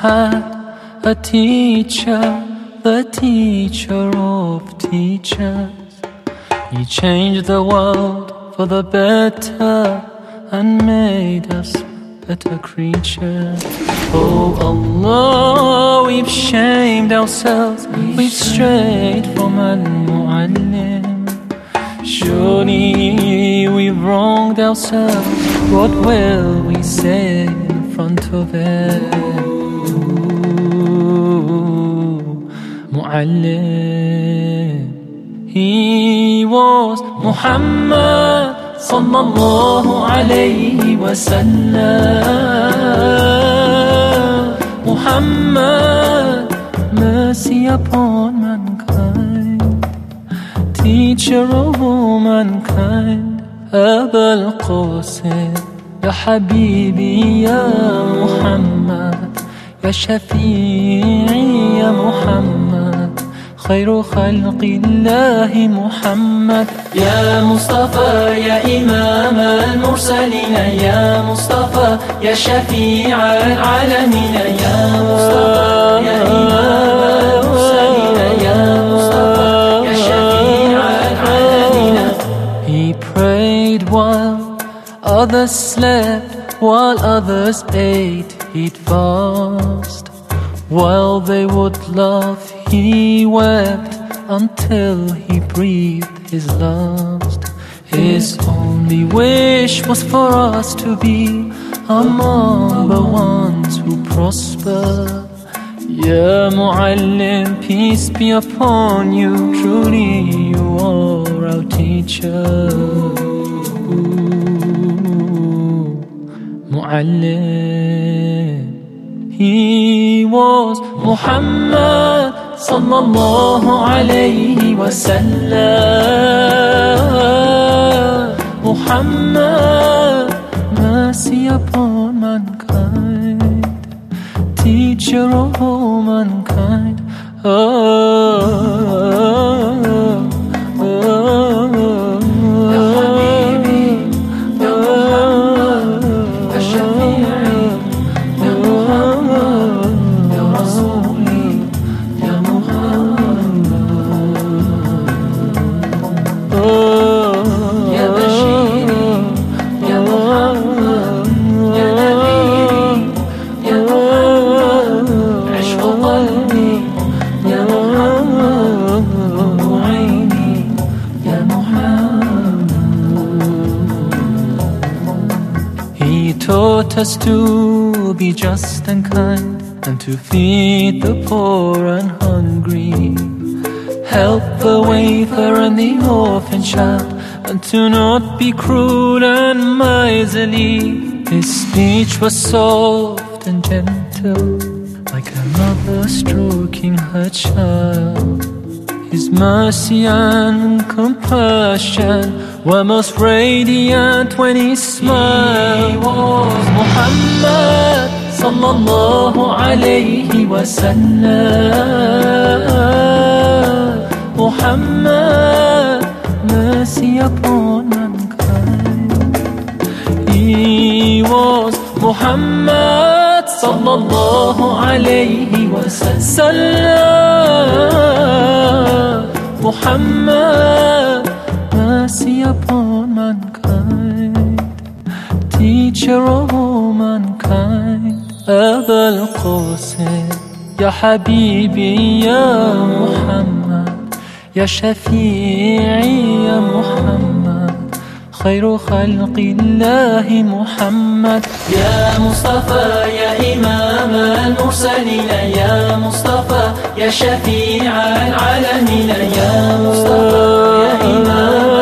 had a teacher, the teacher of teachers. He changed the world for the better and made us better creatures. Oh Allah, we've shamed ourselves, we've strayed from Al-Mu'allim. Surely we've wronged ourselves, what will we say in front of him? Mu'allim. He was Muhammad sallallahu alayhi wa sallam. Muhammad, mercy upon mankind, teacher of all mankind. Aba al-Qasim, ya Habibi, ya Muhammad, ya Shafi'i, ya Muhammad, khayru khalqi Allahi Muhammad. Ya Mustafa, ya Imam al-Mursalin, ya Mustafa, ya Shafi'i al-Alamin, ya Mustafa, ya Imam al-Mursalin, ya Mustafa, ya Shafi'i al-Alamin. He prayed while others slept, while others ate, he'd fast. While they would laugh, he wept until he breathed his last. His only wish was for us to be among the ones who prosper. Ya Mu'allim, peace be upon you, truly you are our teacher. Mu'allim. He was Muhammad sallallahu alayhi wa sallam. Muhammad, mercy upon mankind, teacher of all mankind. Ya Habibi, ya Muhammad, ya Shafi'i, ya Muhammad, ya Rasuli, ya Muhammad, ya Bashiri, ya Muhammad, ya Nadhiri, ya Muhammad, عشق قلبي يا محمد، عيني يا محمد. He taught us to be just and kind, and to feed the poor and hungry, help the wafer and the orphan child, and to not be cruel and miserly. His speech was soft and gentle, like a mother stroking her child. His mercy and compassion were most radiant when he smiled. He was Muhammad sallallahu alayhi wa sallam. Muhammad, mercy upon mankind. He was Muhammad sallallahu alayhi wa sallam. Muhammad, mercy upon mankind, teacher of all mankind. Aba al-Qasim, ya Habibi, ya Muhammad, ya Shafi'i, ya Muhammad, khayru khalqi Allahi Muhammad. Ya Mustafa, ya Imam al-Mursalin, ya Mustafa, ya Shafi'i al-Alamin, ya Mustafa, ya Imam